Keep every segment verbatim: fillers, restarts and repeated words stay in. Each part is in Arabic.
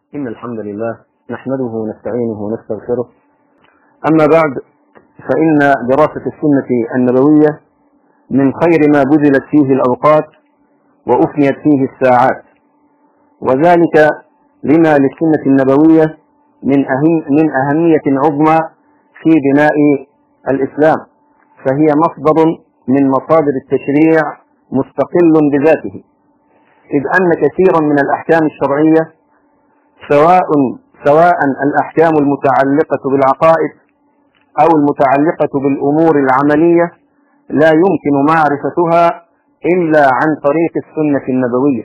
إن الحمد لله نحمده ونستعينه ونستغفره. أما بعد، فإن دراسة السنة النبوية من خير ما بذلت فيه الأوقات وأفنيت فيه الساعات، وذلك لما للسنة النبوية من أهم من أهمية عظمى في بناء الإسلام، فهي مصدر من مصادر التشريع مستقل بذاته، إذ أن كثيرا من الأحكام الشرعية سواء سواء الأحكام المتعلقة بالعقائد أو المتعلقة بالأمور العملية لا يمكن معرفتها إلا عن طريق السنة النبوية،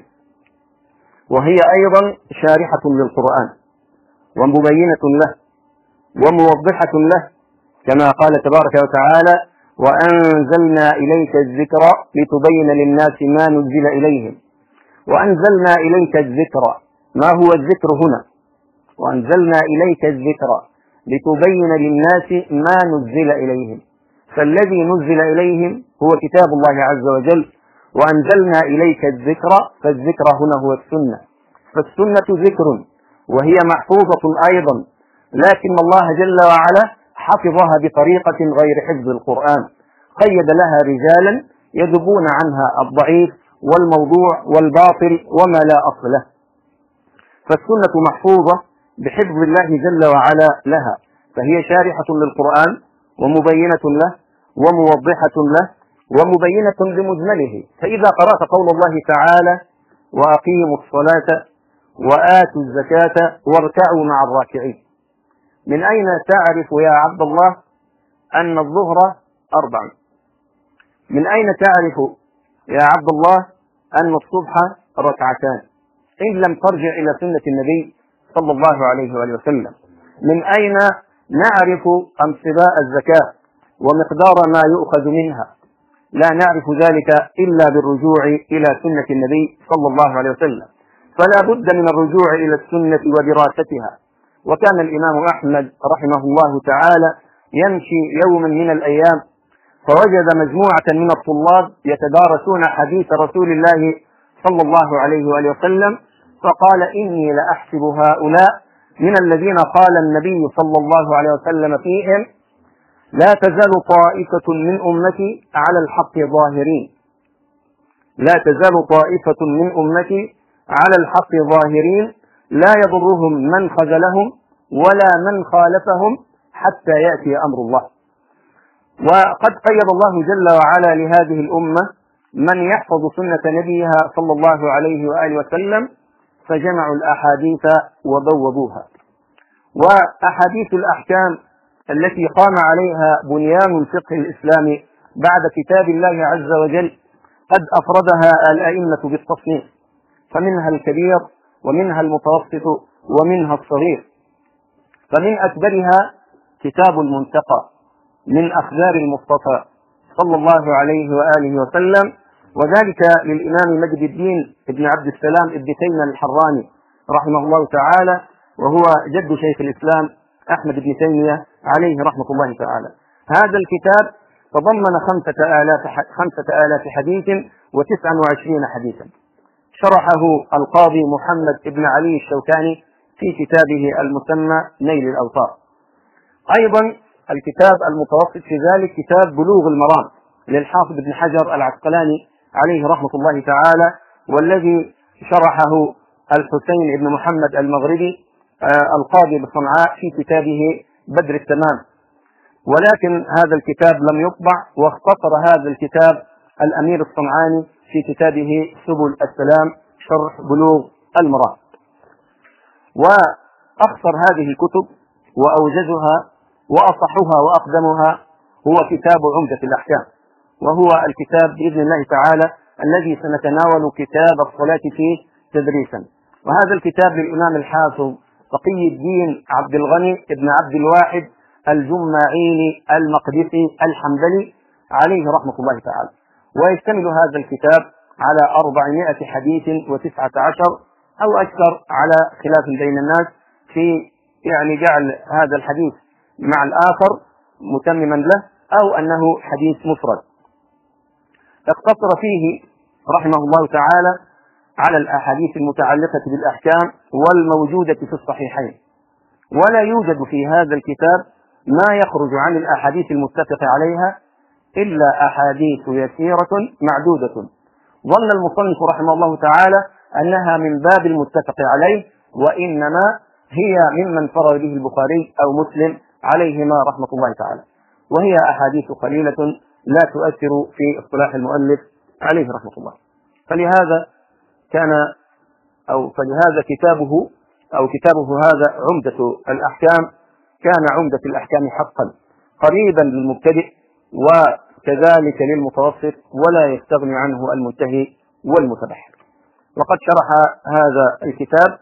وهي أيضا شارحة للقرآن ومبينة له وموضحة له، كما قال تبارك وتعالى: وأنزلنا إليك الذكر لتبين للناس ما نزل إليهم. وأنزلنا إليك الذكر، ما هو الذكر هنا؟ وأنزلنا إليك الذكر لتبين للناس ما نزل إليهم، فالذي نزل إليهم هو كتاب الله عز وجل. وأنزلنا إليك الذكر، فالذكر هنا هو السنة، فالسنة ذكر وهي محفوظة أيضا، لكن الله جل وعلا حفظها بطريقة غير حفظ القرآن، قيد لها رجالا يذبون عنها الضعيف والموضوع والباطل وما لا أصل له، فالسنة محفوظة بحفظ الله جل وعلا لها، فهي شارحة للقرآن ومبينة له وموضحة له ومبينة لمجمله. فإذا قرأت قول الله تعالى: وأقيموا الصلاة وآتوا الزكاة واركعوا مع الراكعين، من أين تعرف يا عبد الله أن الظهر أربع؟ من أين تعرف يا عبد الله أن الصبح ركعتان إن لم ترجع إلى سنة النبي صلى الله عليه وآله وسلم؟ من أين نعرف انصباء الزكاة ومقدار ما يؤخذ منها؟ لا نعرف ذلك إلا بالرجوع إلى سنة النبي صلى الله عليه وسلم، فلا بد من الرجوع إلى السنة ودراستها. وكان الإمام أحمد رحمه الله تعالى يمشي يوما من الأيام فوجد مجموعة من الطلاب يتدارسون حديث رسول الله صلى الله عليه وآله وسلم، فقال: إني لأحسب هؤلاء من الذين قال النبي صلى الله عليه وسلم فيهم: لا تزال طائفة من أمتي على الحق ظاهرين، لا تزال طائفة من أمتي على الحق ظاهرين لا يضرهم من خذلهم ولا من خالفهم حتى يأتي أمر الله. وقد قيد الله جل وعلا لهذه الأمة من يحفظ سنة نبيها صلى الله عليه وآله وسلم، فجمعوا الأحاديث وبوبوها. وأحاديث الأحكام التي قام عليها بنيان الفقه الإسلامي بعد كتاب الله عز وجل قد أفردها الأئمة بالتصنيف، فمنها الكبير ومنها المتوسط ومنها الصغير. فمن أكبرها كتاب المنتقى من أخبار المصطفى صلى الله عليه وآله وسلم، وذلك للإمام مجد الدين ابن عبد السلام ابن تيمية الحراني رحمه الله تعالى، وهو جد شيخ الإسلام أحمد بن تيمية عليه رحمة الله تعالى. هذا الكتاب تضمن خمسة آلاف خمسة آلاف حديث وتسعة وعشرين حديثا، شرحه القاضي محمد بن علي الشوكاني في كتابه المسمى نيل الأوطار. أيضا الكتاب المتوسط في ذلك كتاب بلوغ المرام للحافظ ابن حجر العسقلاني عليه رحمة الله تعالى، والذي شرحه الحسين بن محمد المغربي القاضي بصنعاء في كتابه بدر التمام. ولكن هذا الكتاب لم يطبع، واختصر هذا الكتاب الأمير الصنعاني في كتابه سبل السلام شرح بلوغ المرام. وأخصر هذه الكتب وأوجزها وأصحها وأقدمها هو كتاب عمدة الأحكام، وهو الكتاب بإذن الله تعالى الذي سنتناول كتاب الصلاة فيه تدريسا. وهذا الكتاب للإمام الحافظ تقي الدين عبد الغني بن عبد الواحد الجماعيني المقدسي الحنبلي عليه رحمة الله تعالى، ويشتمل هذا الكتاب على أربعمائة حديث وتسعة عشر أو أكثر، على خلاف بين الناس في يعني جعل هذا الحديث مع الآخر متمما له أو أنه حديث مفرد. اقتصر فيه رحمه الله تعالى على الأحاديث المتعلقة بالأحكام والموجودة في الصحيحين، ولا يوجد في هذا الكتاب ما يخرج عن الأحاديث المتفق عليها إلا أحاديث يسيرة معدودة. ظن المصنف رحمه الله تعالى أنها من باب المتفق عليه، وإنما هي ممن فرد به البخاري أو مسلم عليهما رحمة الله تعالى، وهي أحاديث قليلة لا تؤثر في اصطلاح المؤلف عليه رحمة الله. فلهذا كان أو فلهذا كتابه أو كتابه هذا عمدة الأحكام كان عمدة الأحكام حقا، قريبا للمبتدئ وكذلك للمتوسط، ولا يستغني عنه المنتهي والمتبحر. وقد شرح هذا الكتاب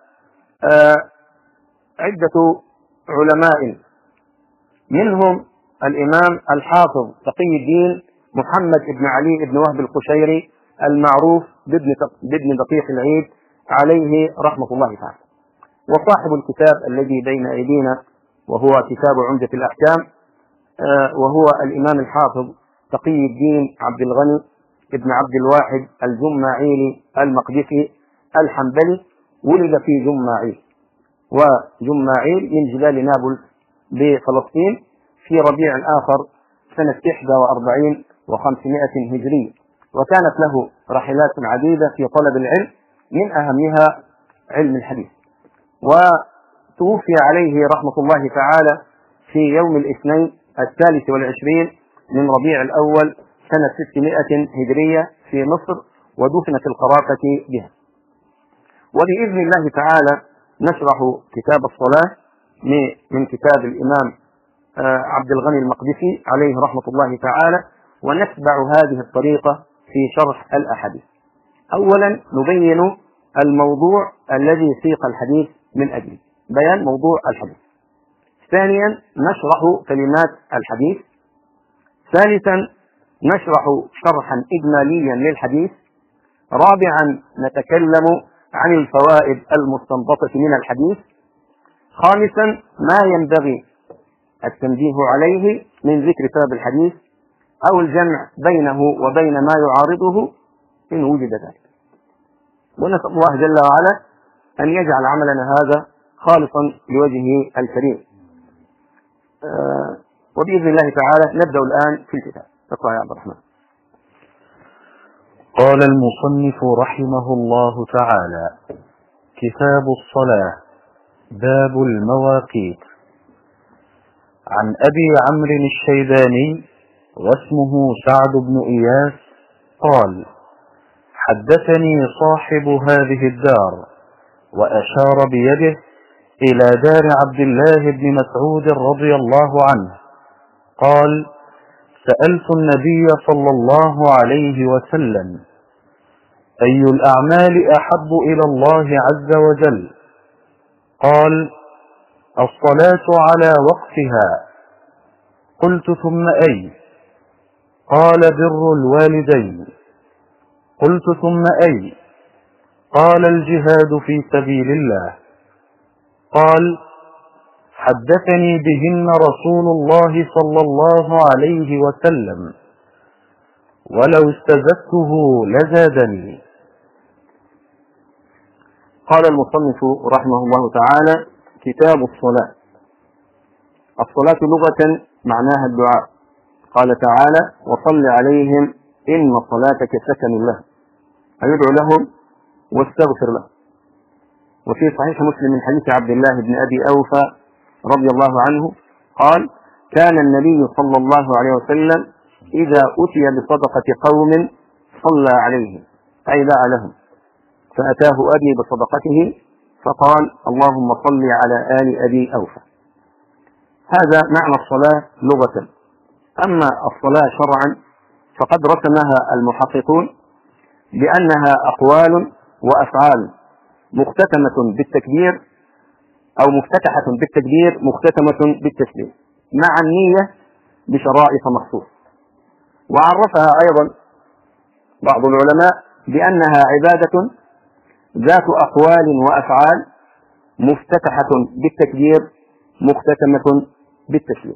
عدة علماء، منهم الإمام الحافظ تقي الدين محمد بن علي بن وهب القشيري المعروف بابن دقيق العيد عليه رحمة الله تعالى. وصاحب الكتاب الذي بين أيدينا وهو كتاب عمدة الأحكام وهو الإمام الحافظ تقي الدين عبد الغني ابن عبد الواحد الجماعيلي المقدسي الحنبلي، ولد في جماعيل، وجماعيل من جبال نابلس بفلسطين في ربيع الآخر سنة إحدى وأربعين وخمسمائة هجرية، وكانت له رحلات عديدة في طلب العلم، من أهمها علم الحديث. وتوفي عليه رحمة الله تعالى في يوم الاثنين الثالث والعشرين من ربيع الأول سنة ستمائة هجرية في مصر، ودفن في القرافة بها. وبإذن الله تعالى نشرح كتاب الصلاة من كتاب الإمام عبد الغني المقدسي عليه رحمة الله تعالى، ونتبع هذه الطريقة في شرح الأحاديث. أولا نبين الموضوع الذي سيق الحديث من أجله، بيان موضوع الحديث. ثانيا نشرح كلمات الحديث. ثالثا نشرح شرحا إجماليا للحديث. رابعا نتكلم عن الفوائد المستنبطة من الحديث. خامسا ما ينبغي التنبيه عليه من ذكر سبب الحديث أو الجمع بينه وبين ما يعارضه إن وجد ذلك. ونسأل الله جل وعلا أن يجعل عملنا هذا خالصا لوجهه الكريم. آه وبإذن الله تعالى نبدأ الآن في الكتاب. اقرأ يا عبد الرحمن. قال المصنف رحمه الله تعالى: كتاب الصلاة، باب المواقيت. عن أبي عمرو الشيباني واسمه سعد بن إياس قال: حدثني صاحب هذه الدار، وأشار بيده إلى دار عبد الله بن مسعود رضي الله عنه، قال: سألت النبي صلى الله عليه وسلم: أي الأعمال أحب إلى الله عز وجل؟ قال: الصلاة على وقتها. قلت: ثم أي؟ قال: بر الوالدين. قلت: ثم أي؟ قال: الجهاد في سبيل الله. قال: حدثني بهن رسول الله صلى الله عليه وسلم، ولو استزدته لزادني. قال المصنف رحمه الله تعالى: كتاب الصلاة. الصلاة لغة معناها الدعاء، قال تعالى: وصل عليهم إن صلاتك سكن لهم، أيدعو لهم واستغفر لهم. وفي صحيح مسلم من حديث عبد الله بن أبي أوفى رضي الله عنه قال: كان النبي صلى الله عليه وسلم إذا أتي بصدقة قوم صلى عليهم، أي دعا لهم، فأتاه أبي بصدقته فقال: اللهم صل على آل أبي أوفى. هذا معنى الصلاة لغة. أما الصلاة شرعا فقد رسمها المحققون بأنها أقوال وأفعال مختتمة بالتكبير أو مفتتحة بالتكبير مختتمة بالتسليم، مع النية بشرائط مخصوصة. وعرفها أيضا بعض العلماء بأنها عبادة ذات أقوال وأفعال مفتتحة بالتكبير مختتمة بالتسليم.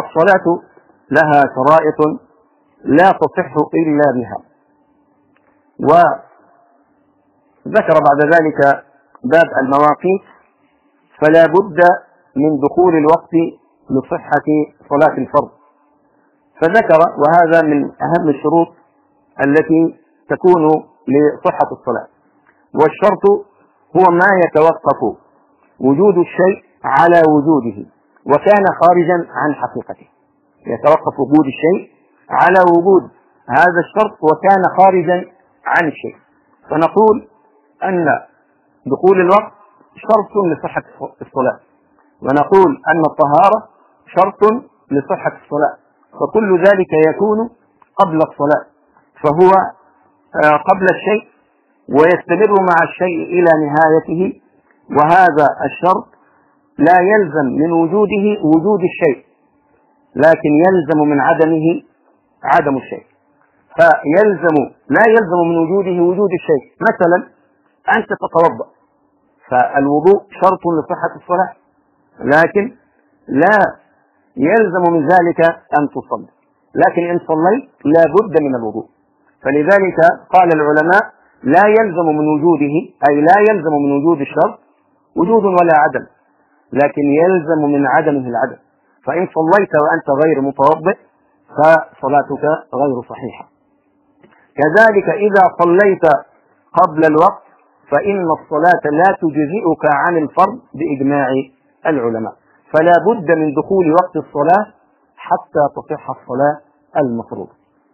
والصلاة لها شرائط لا تصح إلا بها، وذكر بعد ذلك باب المواقيت، فلا بد من دخول الوقت لصحة صلاة الفرض، فذكر وهذا من أهم الشروط التي تكون لصحة الصلاة. والشرط هو ما يتوقف وجود الشيء على وجوده وكان خارجا عن حقيقته، يتوقف وجود الشيء على وجود هذا الشرط وكان خارجا عن الشيء. فنقول أن دخول الوقت شرط لصحة الصلاة، ونقول أن الطهارة شرط لصحة الصلاة، فكل ذلك يكون قبل الصلاة، فهو قبل الشيء ويستمر مع الشيء إلى نهايته، وهذا الشرط لا يلزم من وجوده وجود الشيء، لكن يلزم من عدمه عدم الشيء. فيلزم لا يلزم من وجوده وجود الشيء، مثلا أنت تتوضأ، فالوضوء شرط لصحة الصلاة، لكن لا يلزم من ذلك أن تصلي، لكن إن صليت لا بد من الوضوء. فلذلك قال العلماء لا يلزم من وجوده، أي لا يلزم من وجود الشرط وجود ولا عدم، لكن يلزم من عدمه العدم. فإن صليت وأنت غير متوضئ فصلاتك غير صحيحة. كذلك إذا صليت قبل الوقت فإن الصلاة لا تجزئك عن الفرض بإجماع العلماء، فلا بد من دخول وقت الصلاة حتى تصح الصلاة المفروضة.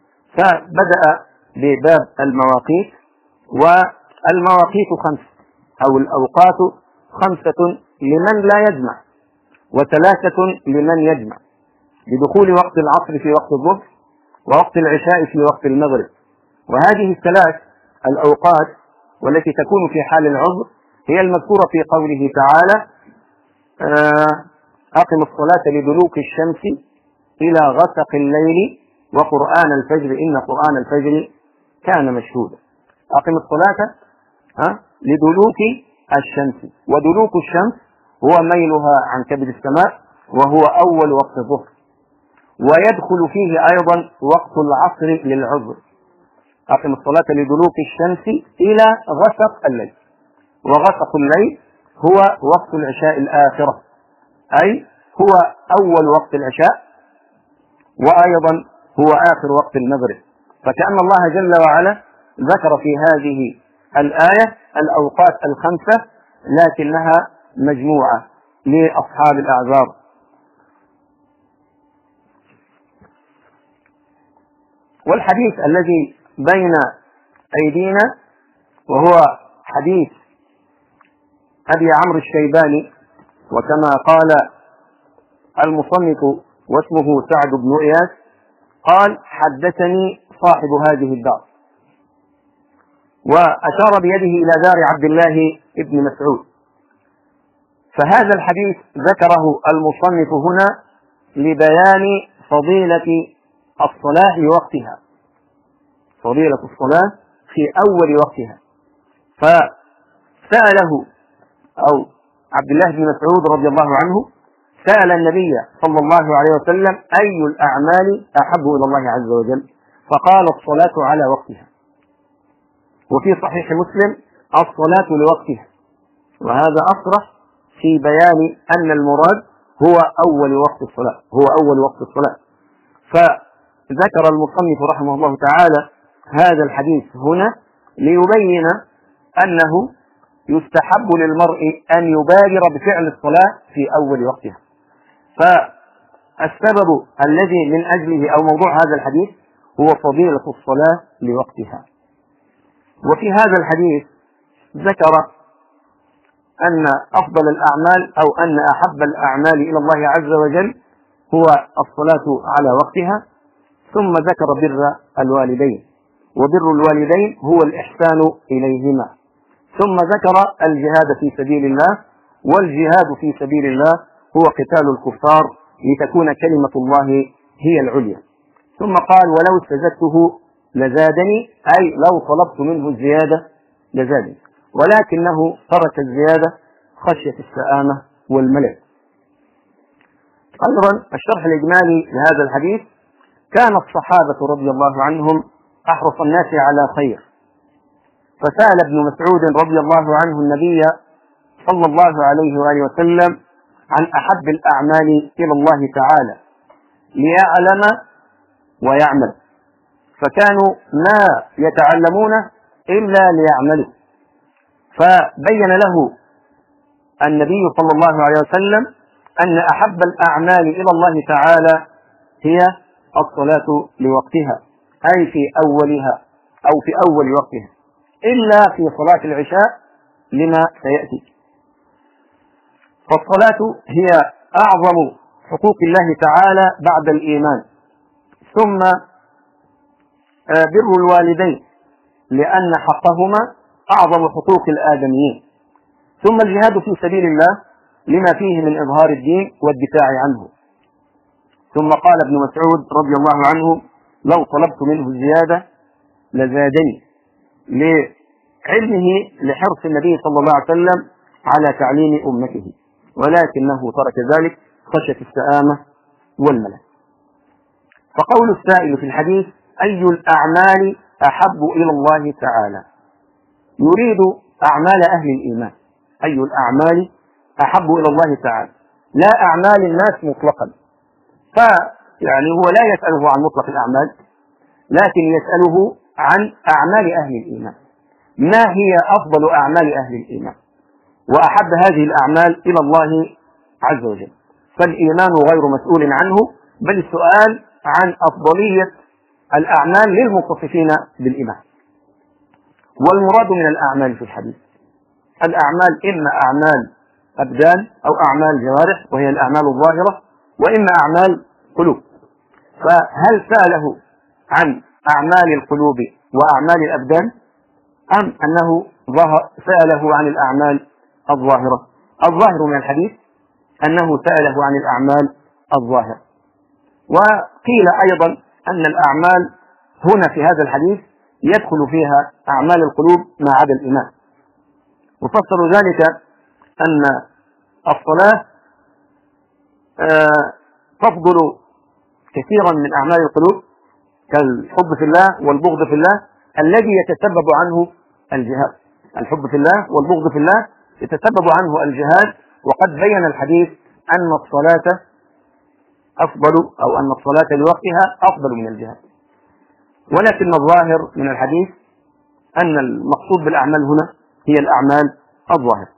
فبدأ بباب المواقيت، والمواقيت خمس أو الأوقات خمسة لمن لا يجمع، وثلاثة لمن يجمع، لدخول وقت العصر في وقت الظهر، ووقت العشاء في وقت المغرب. وهذه الثلاث الأوقات والتي تكون في حال العذر هي المذكورة في قوله تعالى: أقم الصلاة لدلوك الشمس إلى غسق الليل وقرآن الفجر إن قرآن الفجر كان مشهودا. أقم الصلاة لدلوك الشمس، ودلوك الشمس هو ميلها عن كبد السماء، وهو أول وقت الظهر، ويدخل فيه أيضا وقت العصر للعذر. أقم الصلاة لدلوك الشمس إلى غسق الليل، وغسق الليل هو وقت العشاء الآخرة، أي هو أول وقت العشاء وأيضا هو آخر وقت المغرب. فكأن الله جل وعلا ذكر في هذه الآية الأوقات الخمسة لكنها مجموعة لأصحاب الأعذار. والحديث الذي بين أيدينا وهو حديث أبي عمرو الشيباني، وكما قال المصنف واسمه سعد بن إياس قال: حدثني صاحب هذه الدار، وأشار بيده إلى دار عبد الله بن مسعود. فهذا الحديث ذكره المصنف هنا لبيان فضيلة الصلاة لوقتها، فضيلة الصلاة في أول وقتها. فسأله أو عبد الله بن مسعود رضي الله عنه سأل النبي صلى الله عليه وسلم: أي الأعمال أحب إلى الله عز وجل؟ فقال: الصلاة على وقتها. وفي صحيح مسلم: الصلاة لوقتها. وهذا أصرح في بيان أن المراد هو أول وقت الصلاة، هو أول وقت الصلاة. فذكر المصنف رحمه الله تعالى هذا الحديث هنا ليبين أنه يستحب للمرء أن يبادر بفعل الصلاة في أول وقتها. فالسبب الذي من أجله أو موضوع هذا الحديث هو فضيلة الصلاة لوقتها. وفي هذا الحديث ذكر أن أفضل الأعمال أو أن أحب الأعمال إلى الله عز وجل هو الصلاة على وقتها، ثم ذكر بر الوالدين، وبر الوالدين هو الإحسان إليهما، ثم ذكر الجهاد في سبيل الله، والجهاد في سبيل الله هو قتال الكفار لتكون كلمة الله هي العليا. ثم قال: ولو استزدته لزادني، أي لو طلبت منه الزيادة لزادني، ولكنه ترك الزيادة خشية السآمة والملل. أيضا الشرح الإجمالي لهذا الحديث: كان الصحابة رضي الله عنهم أحرص الناس على خير، فسأل ابن مسعود رضي الله عنه النبي صلى الله عليه وآله وسلم عن أحب الأعمال إلى الله تعالى ليعلم ويعمل، فكانوا ما يتعلمون إلا ليعملوا، فبين له النبي صلى الله عليه وسلم أن أحب الأعمال إلى الله تعالى هي الصلاة لوقتها، أي في أولها أو في أول وقتها، إلا في صلاة العشاء لما سيأتي. فالصلاة هي أعظم حقوق الله تعالى بعد الإيمان، ثم بر الوالدين لأن حقهما أعظم حقوق الآدميين، ثم الجهاد في سبيل الله لما فيه من إظهار الدين والدفاع عنه. ثم قال ابن مسعود رضي الله عنه: لو طلبت منه الزيادة لزادني، لعلمه لحرص النبي صلى الله عليه وسلم على تعليم أمته، ولكنه ترك ذلك خشية السآمة والملل. فقول السائل في الحديث: أي الأعمال أحب إلى الله تعالى؟ يريد أعمال أهل الإيمان. أي الأعمال أحب إلى الله تعالى، لا أعمال الناس مطلقا، فيعني هو لا يسأله عن مطلق الأعمال، لكن يسأله عن أعمال أهل الإيمان، ما هي أفضل أعمال أهل الإيمان وأحب هذه الأعمال إلى الله عز وجل. فالإيمان غير مسؤول عنه، بل السؤال عن أفضلية الأعمال للمتصفين بالإيمان. والمراد من الأعمال في الحديث الأعمال إما أعمال أبدان أو أعمال جوارح وهي الأعمال الظاهرة، وإما أعمال قلوب. فهل سأله عن أعمال القلوب وأعمال الأبدان، أم أنه سأله عن الأعمال الظاهرة؟ الظاهر من الحديث أنه سأله عن الأعمال الظاهرة. وقيل أيضا أن الأعمال هنا في هذا الحديث يدخل فيها أعمال القلوب ما عدا الإيمان، وفسروا ذلك أن الصلاة تفضل كثيرا من أعمال القلوب كالحب في الله والبغض في الله الذي يتسبب عنه الجهاد. الحب في الله والبغض في الله يتسبب عنه الجهاد، وقد بين الحديث أن الصلاة أفضل أو أن الصلاة لوقتها أفضل من الجهاد. ولكن الظاهر من الحديث أن المقصود بالأعمال هنا هي الأعمال الظاهرة.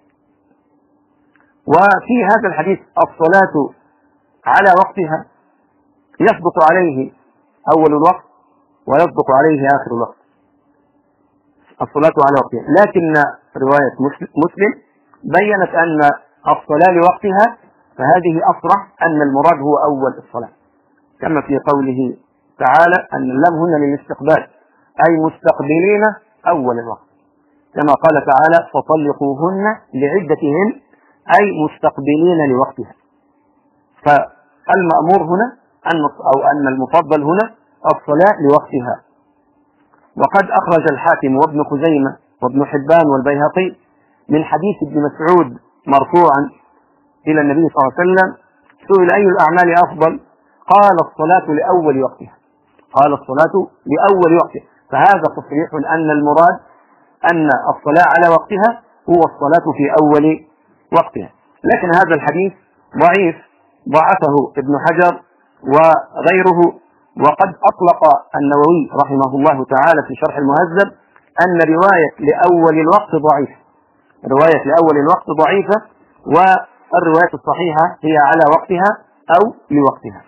وفي هذا الحديث الصلاة على وقتها يسبق عليه أول الوقت ويسبق عليه آخر الوقت، الصلاة على وقتها. لكن رواية مسلم بيّنت أن الصلاة لوقتها، فهذه أصرح أن المراد هو أول الصلاة، كما في قوله تعالى أن اللام هنا للاستقبال، أي مستقبلين أول الوقت، كما قال تعالى: فطلقوهن لعدتهن، أي مستقبلين لوقتها. فالمأمور هنا أن أو أن المفضل هنا الصلاة لوقتها. وقد أخرج الحاكم وابن خزيمة وابن حبان والبيهقي من حديث ابن مسعود مرفوعا إلى النبي صلى الله عليه وسلم: سئل أي الأعمال أفضل؟ قال: الصلاة لأول وقتها. قال: الصلاة لأول وقتها. فهذا تصريح أن المراد أن الصلاة على وقتها هو الصلاة في أول وقتها. لكن هذا الحديث ضعيف، ضعفه ابن حجر وغيره. وقد أطلق النووي رحمه الله تعالى في شرح المهذب أن رواية لأول الوقت ضعيفة، رواية لأول الوقت ضعيفة، والرواية الصحيحة هي على وقتها أو لوقتها.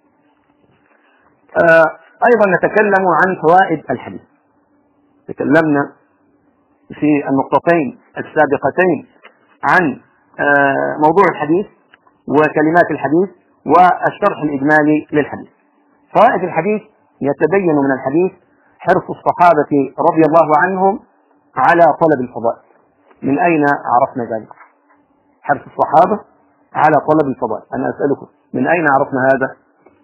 آه أيضا نتكلم عن فوائد الحديث. تكلمنا في النقطتين السابقتين عن آه موضوع الحديث وكلمات الحديث والشرح الإجمالي للحديث. فوائد الحديث: يتبين من الحديث حرص الصحابة رضي الله عنهم على طلب الفضائل. من أين عرفنا ذلك؟ حرص الصحابة على طلب الفضائل. أنا أسألكم من أين عرفنا هذا؟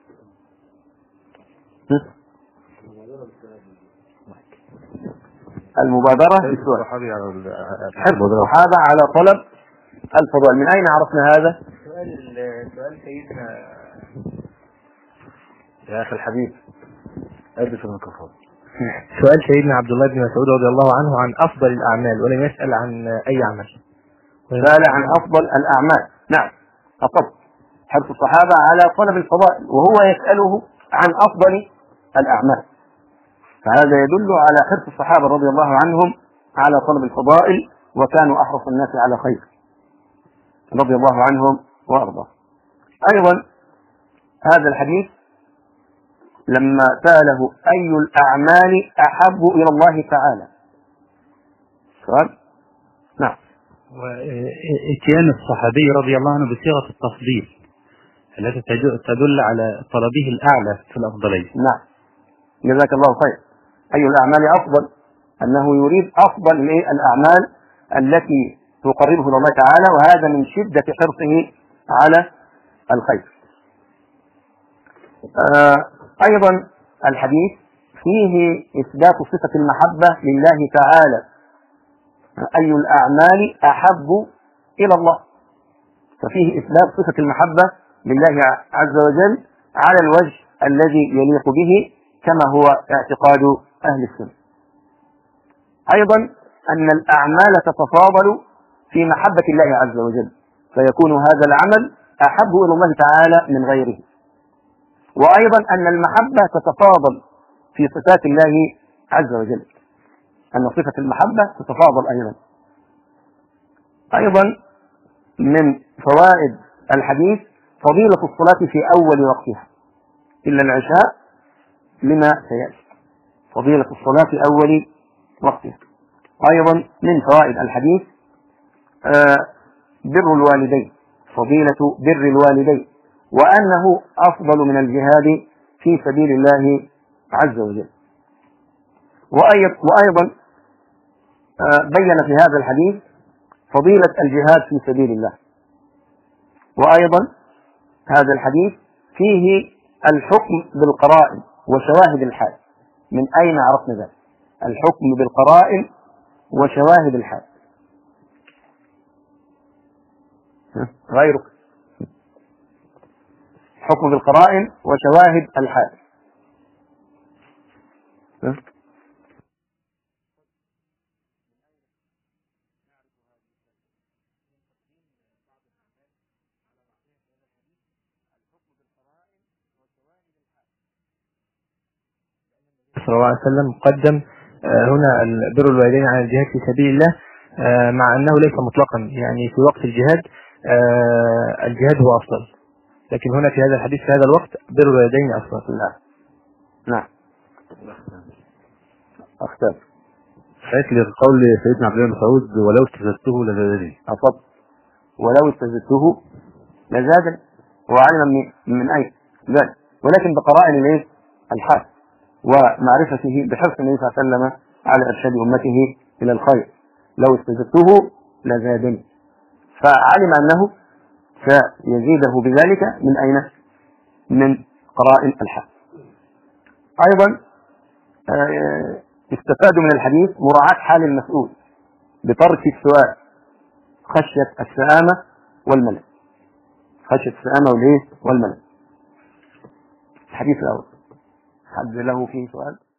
المبادرة بالسؤال. حرص الصحابة على طلب الفضائل. من أين عرفنا هذا؟ سؤال سيدنا يا أخي الحبيب، أدرس الميكروفون. سؤال سيدنا عبد الله بن مسعود رضي الله عنه عن أفضل الأعمال ولم يسأل عن أي عمل. سأل عن أفضل الأعمال. نعم أصبت، حرص الصحابة على طلب الفضائل وهو يسأله عن أفضل الأعمال، فهذا يدل على حرص الصحابة رضي الله عنهم على طلب الفضائل، وكانوا أحرص الناس على خير رضي الله عنهم وأرضاه. أيضا هذا الحديث لما سأله أي الأعمال أحب إلى الله تعالى، سؤال. نعم. وإتيان الصحابي رضي الله عنه بصيغة التفضيل التي تدل على طلبه الأعلى في الأفضلية. نعم جزاك الله خير. أي الأعمال أفضل، أنه يريد أفضل الأعمال التي تقربه إلى الله تعالى، وهذا من شدة حرصه على الخير. آه أيضا الحديث فيه إثبات صفة المحبة لله تعالى، أي الأعمال أحب إلى الله، ففيه إثبات صفة المحبة لله عز وجل على الوجه الذي يليق به كما هو اعتقاد أهل السنة. أيضا أن الأعمال تتفاضل في محبة الله عز وجل، فيكون هذا العمل أحب إلى الله تعالى من غيره. وأيضا أن المحبة تتفاضل في صفات الله عز وجل، أن صفة المحبة تتفاضل أيضا. أيضا من فوائد الحديث فضيلة الصلاة في أول وقتها إلا العشاء لما سيأتي، فضيلة الصلاة في أول وقتها. أيضا من فوائد الحديث بر الوالدين، فضيلة بر الوالدين، وأنه أفضل من الجهاد في سبيل الله عز وجل. وأيضا بين في هذا الحديث فضيلة الجهاد في سبيل الله. وأيضا هذا الحديث فيه الحكم بالقرائن وشواهد الحال. من أين عرفنا ذلك؟ الحكم بالقرائن وشواهد الحال. غيرك حكم بالقرائن وشواهد الحال. صلى الله عليه وسلم قدم هنا بر الوالدين على الجهاد في سبيل الله، مع أنه ليس مطلقا، يعني في وقت الجهاد الجهاد هو أفضل، لكن هنا في هذا الحديث في هذا الوقت بر الوالدين أفضل. نعم نعم أختار حيث لقول سيدنا عبد الله بن مسعود ولو استزدته لزادني. أصبت، ولو استزدته لزادني، وعلم من أين ذلك، ولكن بقرائن الايه الحال ومعرفته بحرص النبي صلى الله عليه وسلم على إرشاد أمته إلى الخير. لو استزدته لزادني، فعلم أنه سيزيده بذلك من أين؟ من قرائن الحال. أيضا استفادوا من الحديث مراعاة حال المسؤول بترك السؤال خشية السآمة والملل، خشية السآمة والإيه والملل. الحديث الأول حد له فيه سؤال؟